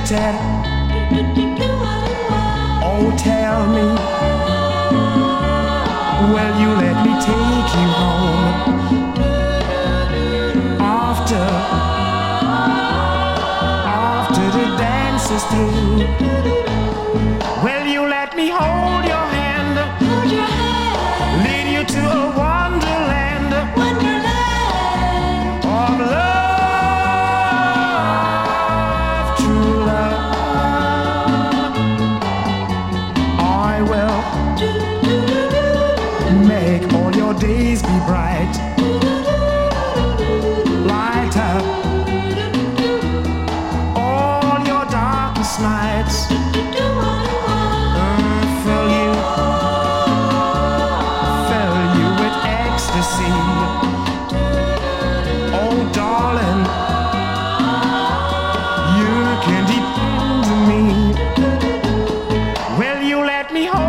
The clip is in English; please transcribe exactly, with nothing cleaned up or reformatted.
enchanted. Oh, tell me, will you let me take you home after, after the dance is through? Will you let me hold your hand, hold your hand, lead you to a wonderland, wonderland of love, true love? I will make all your days be bright, light up all your darkest nights, uh, fill you, fill you with ecstasy. Oh darling, you can depend on me. Will you let me hold